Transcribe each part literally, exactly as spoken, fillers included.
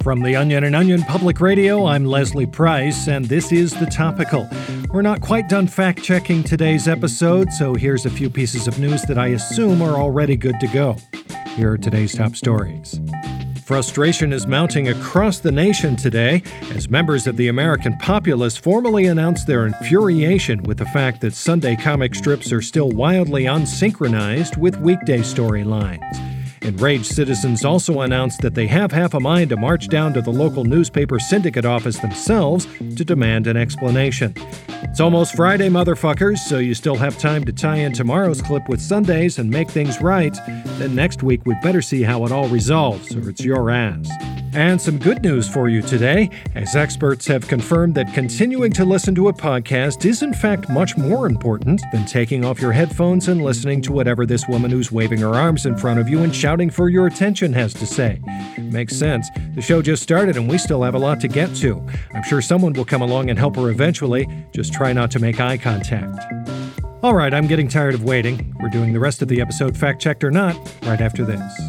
From The Onion and Onion Public Radio, I'm Leslie Price, and this is The Topical. We're not quite done fact-checking today's episode, so here's a few pieces of news that I assume are already good to go. Here are today's top stories. Frustration is mounting across the nation today as members of the American populace formally announced their infuriation with the fact that Sunday comic strips are still wildly unsynchronized with weekday storylines. Enraged citizens also announced that they have half a mind to march down to the local newspaper syndicate office themselves to demand an explanation. It's almost Friday, motherfuckers, so you still have time to tie in tomorrow's clip with Sundays and make things right. Then next week we'd better see how it all resolves, or it's your ass. And some good news for you today, as experts have confirmed that continuing to listen to a podcast is in fact much more important than taking off your headphones and listening to whatever this woman who's waving her arms in front of you and shouting for your attention has to say. Makes sense. The show just started and we still have a lot to get to. I'm sure someone will come along and help her eventually. Just try not to make eye contact. All right, I'm getting tired of waiting. We're doing the rest of the episode, fact-checked or not, right after this.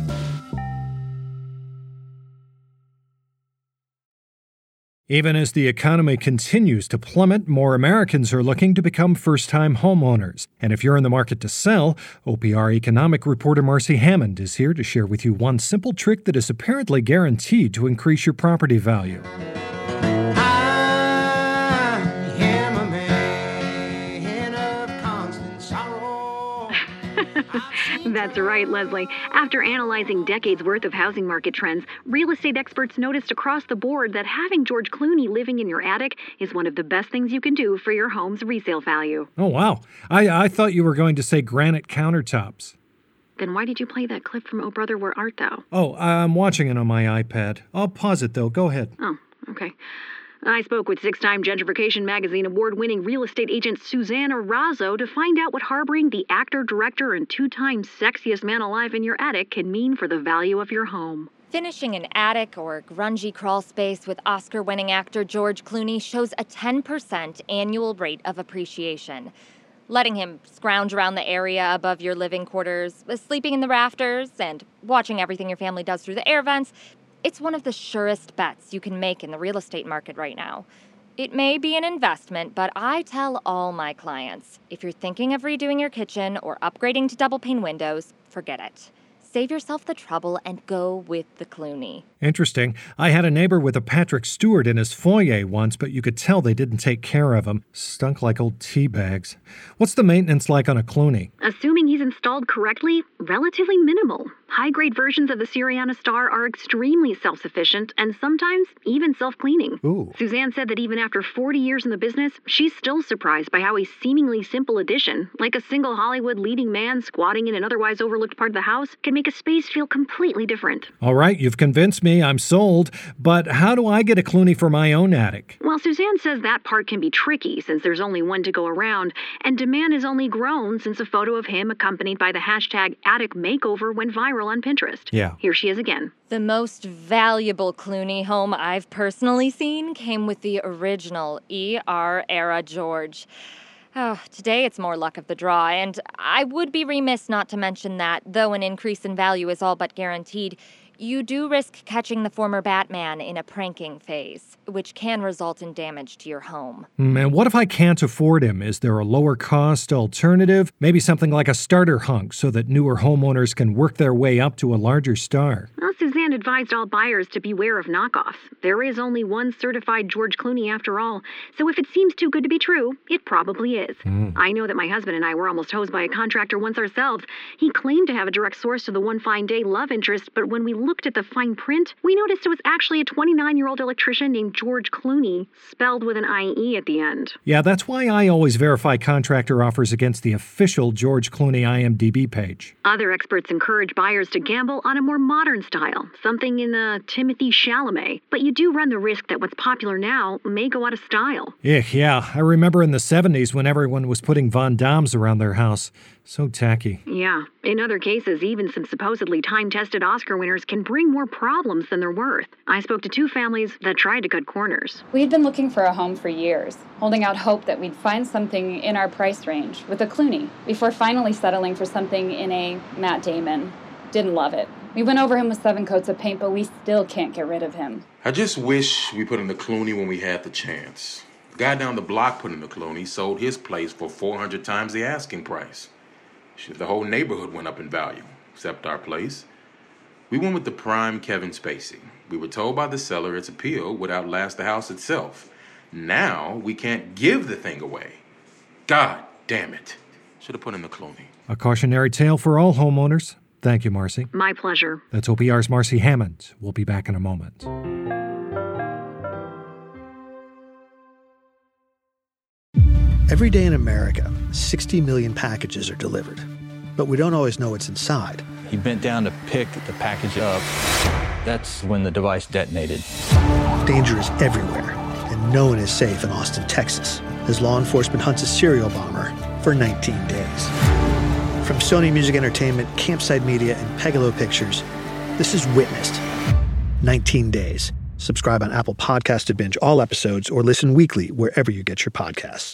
Even as the economy continues to plummet, more Americans are looking to become first-time homeowners. And if you're in the market to sell, O P R economic reporter Marcy Hammond is here to share with you one simple trick that is apparently guaranteed to increase your property value. That's right, Leslie. After analyzing decades worth of housing market trends, real estate experts noticed across the board that having George Clooney living in your attic is one of the best things you can do for your home's resale value. Oh, wow. I, I thought you were going to say granite countertops. Then why did you play that clip from Oh Brother, Where Art Thou? Oh, I'm watching it on my iPad. I'll pause it, though. Go ahead. Oh, okay. I spoke with six-time Gentrification Magazine award-winning real estate agent Susanna Razzo to find out what harboring the actor, director, and two-time sexiest man alive in your attic can mean for the value of your home. Finishing an attic or grungy crawl space with Oscar-winning actor George Clooney shows a ten percent annual rate of appreciation. Letting him scrounge around the area above your living quarters, sleeping in the rafters, and watching everything your family does through the air vents, it's one of the surest bets you can make in the real estate market right now. It may be an investment, but I tell all my clients, if you're thinking of redoing your kitchen or upgrading to double-pane windows, forget it. Save yourself the trouble and go with the Clooney. Interesting. I had a neighbor with a Patrick Stewart in his foyer once, but you could tell they didn't take care of him. Stunk like old tea bags. What's the maintenance like on a Clooney? Assuming he's installed correctly, relatively minimal. High-grade versions of the Siriana Star are extremely self-sufficient and sometimes even self-cleaning. Ooh. Suzanne said that even after forty years in the business, she's still surprised by how a seemingly simple addition, like a single Hollywood leading man squatting in an otherwise overlooked part of the house, can make a space feel completely different. All right, you've convinced me. I'm sold. But how do I get a Clooney for my own attic? Well, Suzanne says that part can be tricky since there's only one to go around, and demand has only grown since a photo of him accompanied by the hashtag attic makeover went viral on Pinterest. Yeah. Here she is again. The most valuable Clooney home I've personally seen came with the original E R era George. Oh, today it's more luck of the draw, and I would be remiss not to mention that, though an increase in value is all but guaranteed, you do risk catching the former Batman in a pranking phase, which can result in damage to your home. Mm, and what if I can't afford him? Is there a lower-cost alternative? Maybe something like a starter hunk so that newer homeowners can work their way up to a larger star. Well, Suzanne advised all buyers to beware of knockoffs. There is only one certified George Clooney after all, so if it seems too good to be true, it probably is. Mm. I know that my husband and I were almost hosed by a contractor once ourselves. He claimed to have a direct source to the one fine day love interest, but when we looked at the fine print, we noticed it was actually a twenty-nine-year-old electrician named George Clooney, spelled with an I E at the end. Yeah, that's why I always verify contractor offers against the official George Clooney I M D B page. Other experts encourage buyers to gamble on a more modern style, something in the Timothy Chalamet. But you do run the risk that what's popular now may go out of style. Yeah, yeah. I remember in the seventies when everyone was putting Von Dahms around their house. So tacky. Yeah. In other cases, even some supposedly time-tested Oscar winners can bring more problems than they're worth. I spoke to two families that tried to cut corners. We had been looking for a home for years, holding out hope that we'd find something in our price range with a Clooney, before finally settling for something in a Matt Damon. Didn't love it. We went over him with seven coats of paint, but we still can't get rid of him. I just wish we put in the Clooney when we had the chance. The guy down the block put in the Clooney sold his place for four hundred times the asking price. Shit, the whole neighborhood went up in value, except our place. We went with the prime Kevin Spacey. We were told by the seller its appeal would outlast the house itself. Now we can't give the thing away. God damn it. Should have put in the Clooney. A cautionary tale for all homeowners. Thank you, Marcy. My pleasure. That's O P R's Marcy Hammond. We'll be back in a moment. Every day in America, sixty million packages are delivered. But we don't always know what's inside. He bent down to pick the package up. That's when the device detonated. Danger is everywhere, and no one is safe in Austin, Texas, as law enforcement hunts a serial bomber for nineteen days. From Sony Music Entertainment, Campside Media, and Pegalo Pictures, this is Witnessed. nineteen days. Subscribe on Apple Podcasts to binge all episodes or listen weekly wherever you get your podcasts.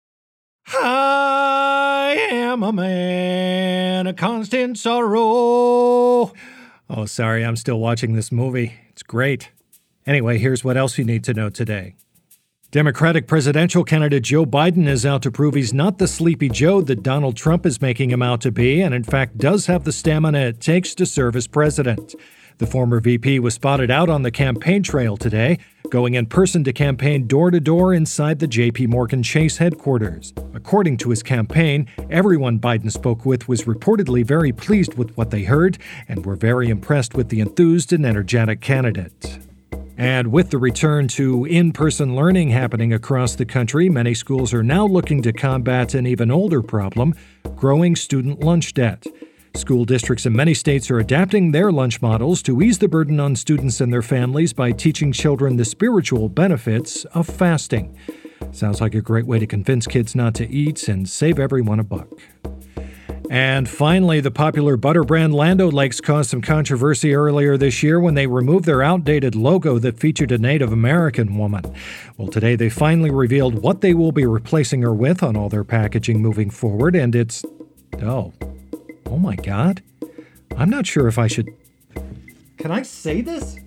I am a man of constant sorrow. Oh, sorry, I'm still watching this movie. It's great. Anyway, here's what else you need to know today. Democratic presidential candidate Joe Biden is out to prove he's not the sleepy Joe that Donald Trump is making him out to be, and in fact does have the stamina it takes to serve as president. The former V P was spotted out on the campaign trail today, going in person to campaign door-to-door inside the J P Morgan Chase headquarters. According to his campaign, everyone Biden spoke with was reportedly very pleased with what they heard and were very impressed with the enthused and energetic candidate. And with the return to in-person learning happening across the country, many schools are now looking to combat an even older problem, growing student lunch debt. School districts in many states are adapting their lunch models to ease the burden on students and their families by teaching children the spiritual benefits of fasting. Sounds like a great way to convince kids not to eat and save everyone a buck. And finally, the popular butter brand Land O'Lakes caused some controversy earlier this year when they removed their outdated logo that featured a Native American woman. Well, today they finally revealed what they will be replacing her with on all their packaging moving forward, and it's... oh... Oh my God. I'm not sure if I should... Can I say this?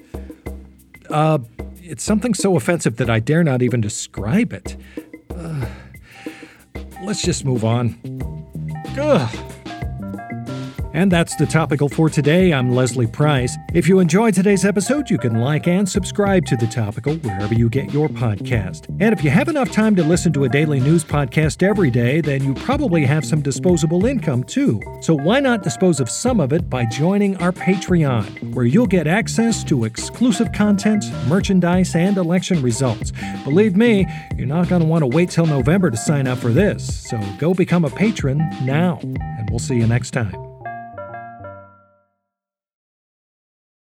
Uh, it's something so offensive that I dare not even describe it. Uh, let's just move on. Ugh. And that's the Topical for today. I'm Leslie Price. If you enjoyed today's episode, you can like and subscribe to The Topical wherever you get your podcast. And if you have enough time to listen to a daily news podcast every day, then you probably have some disposable income too. So why not dispose of some of it by joining our Patreon, where you'll get access to exclusive content, merchandise, and election results. Believe me, you're not going to want to wait till November to sign up for this. So go become a patron now, and we'll see you next time.